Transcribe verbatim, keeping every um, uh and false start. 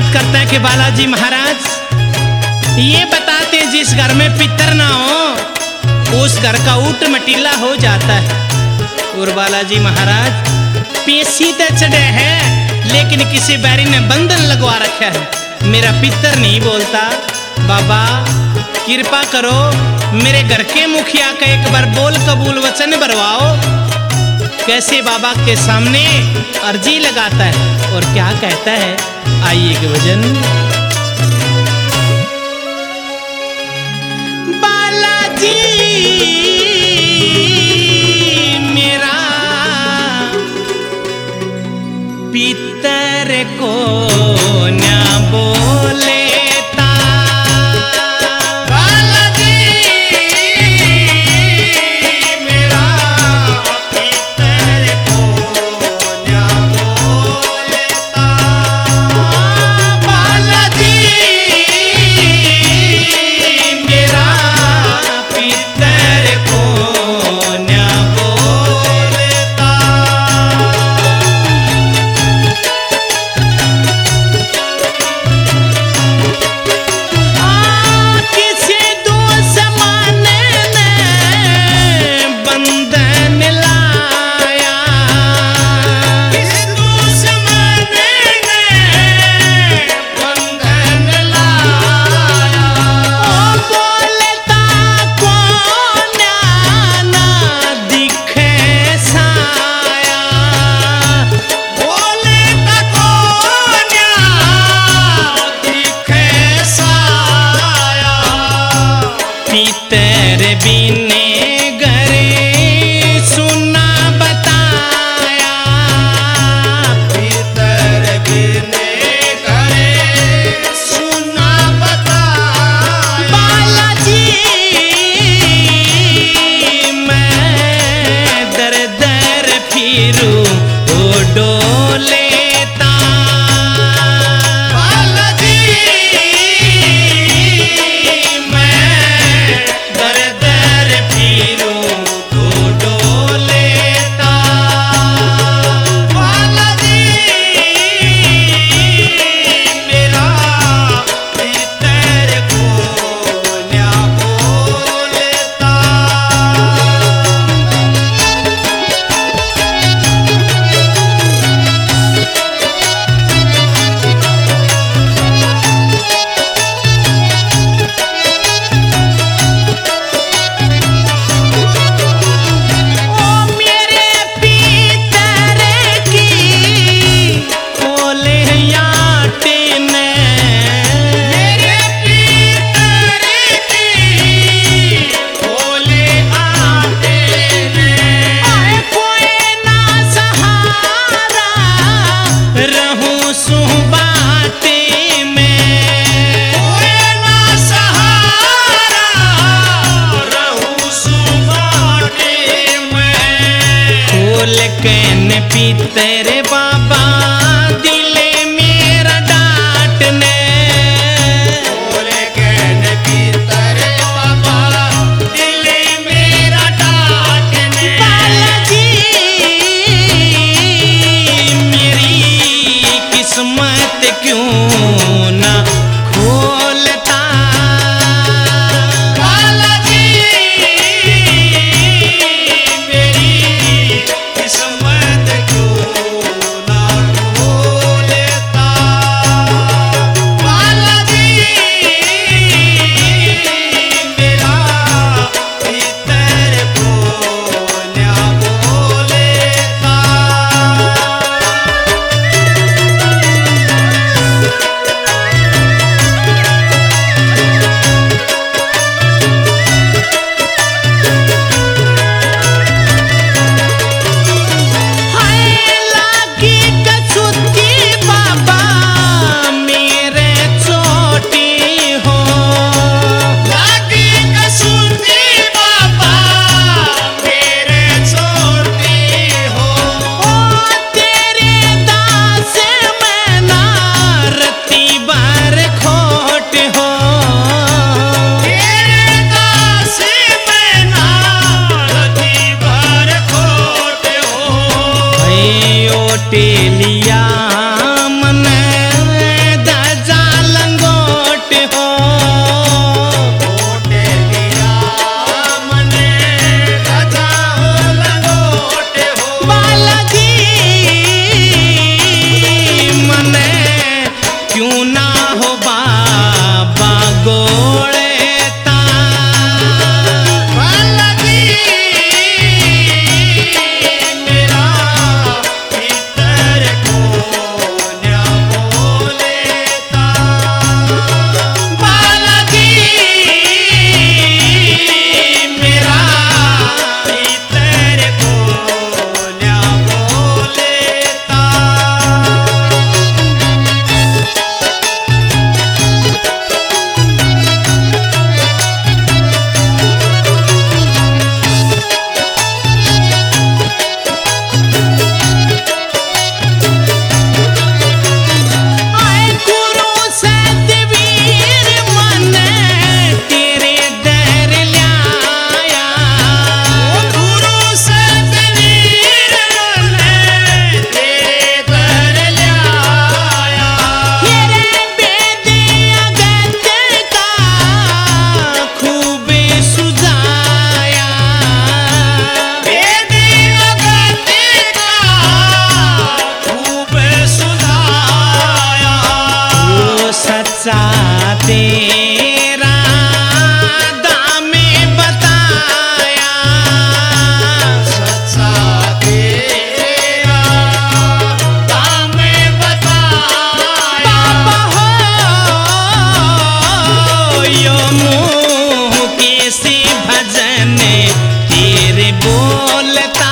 बात करते हैं कि बालाजी महाराज ये बताते हैं जिस घर में पितर ना हो उस घर का ऊट मटीला हो जाता है। और बालाजी महाराज पेशी तो चढ़े है लेकिन किसी बैरी ने बंधन लगवा रखा है। मेरा पितर नहीं बोलता। बाबा कृपा करो मेरे घर के मुखिया का एक बार बोल कबूल वचन भरवाओ। कैसे बाबा के सामने अर्जी लगाता है और क्या कहता है, आइए के भजन। बालाजी मेरा पितर को न बोले तेरे बिने घरे सुना बताया, तेरे बिने घरे सुना बताया। बालाजी मैं दर दर फिरूं ओ डोले तेरे बाबा दिले मेरा डांटने, बोले कहने तेरे बाबा दिले मेरा डांटने। बालाजी मेरी किस्मत क्यों ना खोलता, बालाजी मेरी किस्मत टेलिया मन दज लेता